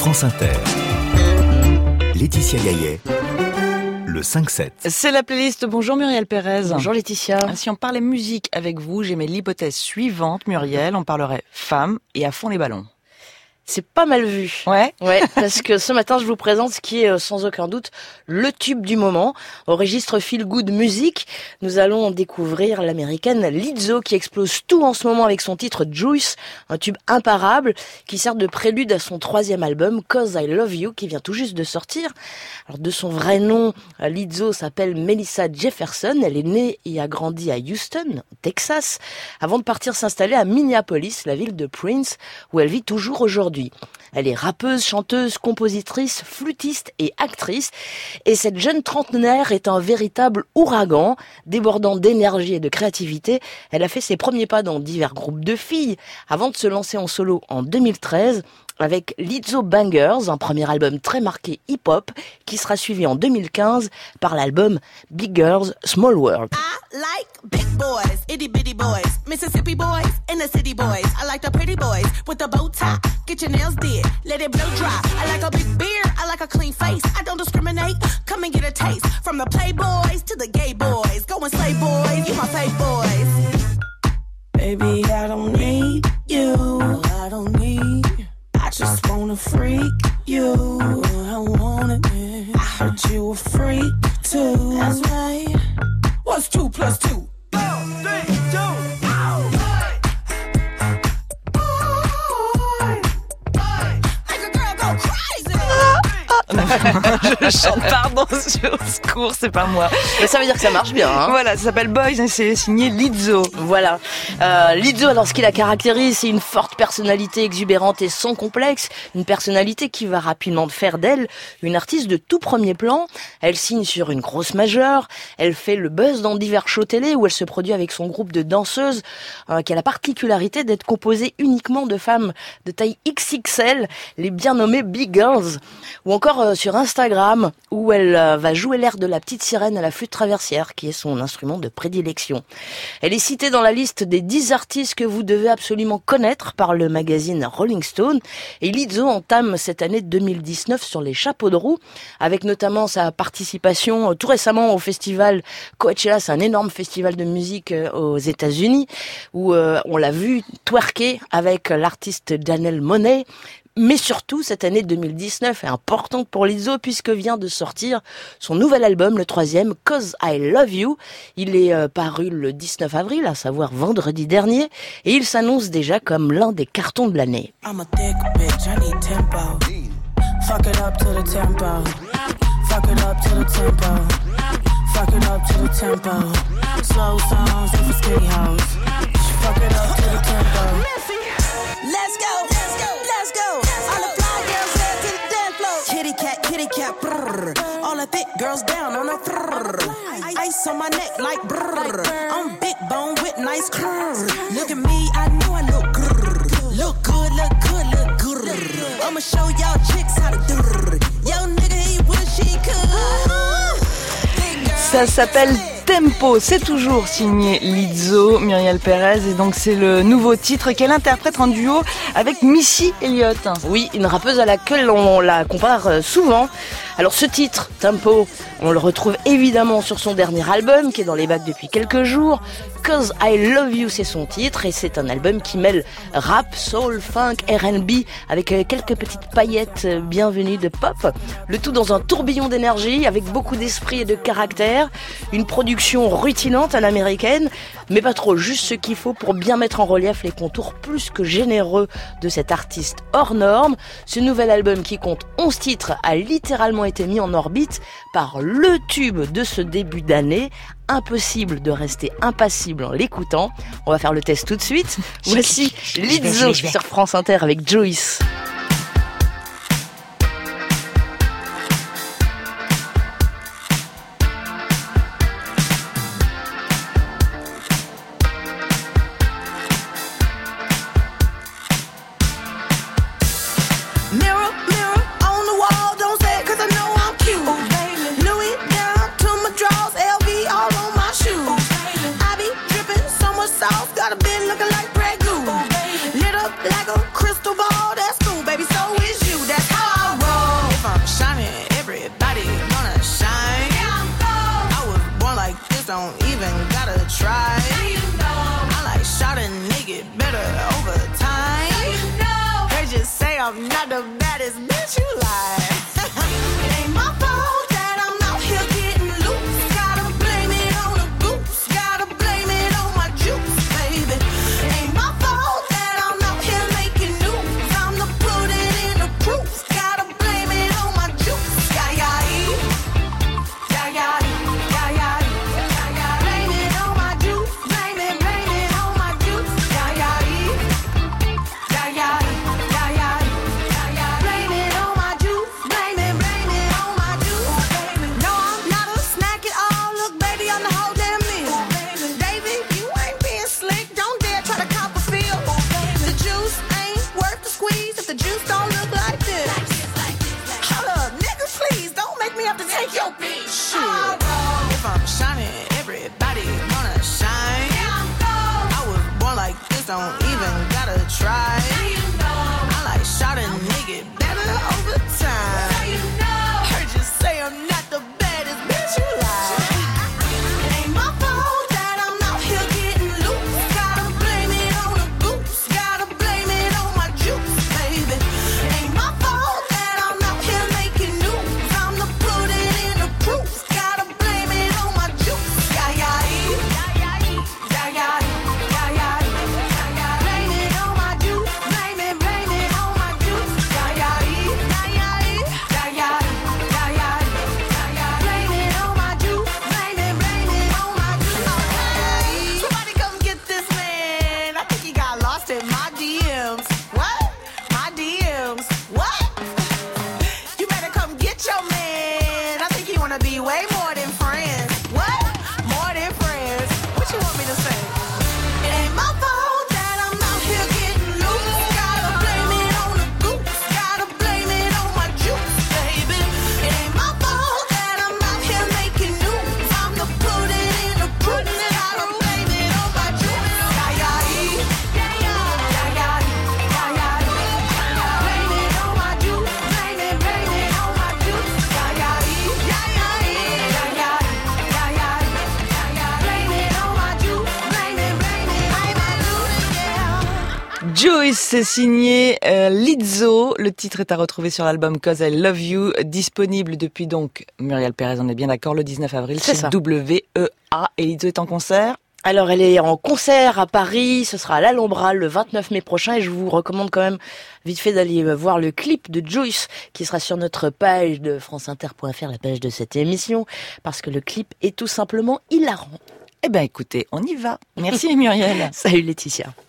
France Inter. Laetitia Gaillet, le 5-7. C'est la playlist. Bonjour Muriel Pérez. Bonjour Laetitia. Si on parlait musique avec vous, j'aimais l'hypothèse suivante, Muriel. On parlerait femmes et à fond les ballons. C'est pas mal vu. Ouais. Ouais, parce que ce matin, je vous présente ce qui est sans aucun doute le tube du moment. Au registre Feel Good Music, nous allons découvrir l'américaine Lizzo qui explose tout en ce moment avec son titre Juice, un tube imparable qui sert de prélude à son 3e album Cause I Love You qui vient tout juste de sortir. Alors de son vrai nom, Lizzo s'appelle Melissa Jefferson. Elle est née et a grandi à Houston, Texas, avant de partir s'installer à Minneapolis, la ville de Prince, où elle vit toujours aujourd'hui. Elle est rappeuse, chanteuse, compositrice, flûtiste et actrice. Et cette jeune trentenaire est un véritable ouragan, débordant d'énergie et de créativité. Elle a fait ses premiers pas dans divers groupes de filles, avant de se lancer en solo en 2013, avec Lizzo Bangers, un premier album très marqué hip-hop, qui sera suivi en 2015 par l'album Big Girls, Small World. I like big boys, itty bitty boys, Mississippi boys, and the city boys. I like the pretty boys with the bow tie. Get your nails did, let it blow dry. I like a big beard, I like a clean face. I don't discriminate, come and get a taste. From the playboys to the gay boys, go and slay boys, you my fave boys. Baby, I don't need you, I don't need. I just wanna freak you, I want it. I heard you a freak too. That's right. What's 2 plus 2? 4, 3, 2. Je chante, pardon, au secours, c'est pas moi. Mais ça veut dire que ça marche bien, hein. Voilà, ça s'appelle Boys et c'est signé Lizzo. Voilà. Lizzo, alors ce qui la caractérise, c'est une forte personnalité exubérante et sans complexe. Une personnalité qui va rapidement faire d'elle une artiste de tout premier plan. Elle signe sur une grosse majeure. Elle fait le buzz dans divers shows télé où elle se produit avec son groupe de danseuses qui a la particularité d'être composé uniquement de femmes de taille XXL, les bien nommées Big Girls. Ou encore sur Instagram, où elle va jouer l'air de la petite sirène à la flûte traversière, qui est son instrument de prédilection. Elle est citée dans la liste des 10 artistes que vous devez absolument connaître par le magazine Rolling Stone. Et Lizzo entame cette année 2019 sur les chapeaux de roue, avec notamment sa participation tout récemment au festival Coachella. C'est un énorme festival de musique aux États-Unis, où on l'a vu twerker avec l'artiste Janelle Monáe. Mais surtout, cette année 2019 est importante pour Lizzo puisque vient de sortir son nouvel album, le 3e, Cause I Love You. Il est paru le 19 avril, à savoir vendredi dernier, et il s'annonce déjà comme l'un des cartons de l'année. I'm a thick bitch, I need tempo. Fuck it up to the tempo. Fuck it up to the tempo. Fuck it up to the tempo. Slow songs for skinny hoes. Fuck it up to the tempo. Let's go, let's go, let's go. All the fly girls head to the dance floor. Kitty cat, brrr. All the thick girls down on the brrr. Ice on my neck like brrr. I'm big bone with nice curves. Look at me, I know I look grrr. Look good, look good, look good. I'ma show y'all chicks how to do. Yo nigga, he wish he could. Ça s'appelle Tempo, c'est toujours signé Lizzo, Muriel Pérez, et donc c'est le nouveau titre qu'elle interprète en duo avec Missy Elliott. Oui, une rappeuse à laquelle on la compare souvent. Alors ce titre, Tempo, on le retrouve évidemment sur son dernier album qui est dans les bacs depuis quelques jours. Cause I Love You, c'est son titre, et c'est un album qui mêle rap, soul, funk, R&B avec quelques petites paillettes bienvenues de pop. Le tout dans un tourbillon d'énergie avec beaucoup d'esprit et de caractère. Une production rutilante à l'américaine, mais pas trop, juste ce qu'il faut pour bien mettre en relief les contours plus que généreux de cet artiste hors norme. Ce nouvel album qui compte 11 titres a littéralement été mis en orbite par le tube de ce début d'année. Impossible de rester impassible en l'écoutant. On va faire le test tout de suite. Voici Lizzo sur France Inter avec Juice. Mirror, mirror on the wall, don't say it 'cause I know I'm cute. Louis down to my drawers, LV all on my shoes. I be dripping so much sauce, got a bit looking like Grey Goose. Lit up like a crystal ball, that's cool, baby, so is you, that's how I don't even gotta try. I like shot a nigga better over time. They just say I'm not the baddest bitch you like. It ain't my fault that I'm out here getting loose. Gotta blame it on the goose. Gotta blame it on my juice, baby. It ain't my fault that I'm out here making news. I'm the put it in the proof. Gotta blame it on my juice. Yeah, yeah, yeah, yeah, yeah, yeah. Blame it on my juice. Blame it on my juice. Yeah, yeah, yeah, yeah, yeah, yeah. Blame it on my juice. Blame it on my juice, baby. No, I'm not a snack at all. Look, baby, I'm the whole damn meal. David, you ain't being slick. Don't dare try to cop a feel. The juice ain't worth the squeeze if the juice don't look like this. Hold up, nigga, please don't make me have to take your bitch. Shit. If I'm shining, everybody wanna shine. I was born like this, don't even gotta try. I like shot a nigga better over time. Heard you say I'm not the baddest bitch you like. It ain't my fault that I'm out here getting loose. Gotta blame it on the goose. Gotta blame it on my juice, baby. It ain't my fault that I'm out here making news. I'm the put it in the proof. Gotta blame it on my juice. Yeah, yeah, yeah, yeah, yeah, yeah, yeah. Blame it on my juice. Blame it on my juice. Yeah, yeah, yeah, yeah, yeah, yeah, yeah. Blame it on my juice. Blame it on my juice. Somebody come get this man. I think he got lost in my DMs. What? My DMs. What? You better come get your man. I think he wanna be way more than friends. What? More than friends. What you want me to say? It ain't my fault that I'm out here getting loose. Gotta blame it on the goose. Gotta blame it on my juice, baby. It ain't my fault that I'm out here making news. I'm the put it in the proof. Gotta blame it on my juice. Yeah, yeah, yeah, yeah, yeah, yeah, yeah. Blame it on my juice. Blame it on my juice. Yeah, yeah, yeah, yeah, yeah, yeah, yeah. Blame it on my juice. Blame it on my juice, yeah. Joyce, c'est signé Lizzo. Le titre est à retrouver sur l'album Cause I Love You, disponible depuis donc, Muriel Pérez, on est bien d'accord, le 19 avril, C'est chez ça. WEA. Et Lizzo est en concert. Alors, elle est en concert à Paris, ce sera à l'Alhambra le 29 mai prochain et je vous recommande quand même vite fait d'aller voir le clip de Joyce qui sera sur notre page de franceinter.fr, la page de cette émission, parce que le clip est tout simplement hilarant. Eh ben écoutez, on y va. Merci Muriel. Salut Laetitia.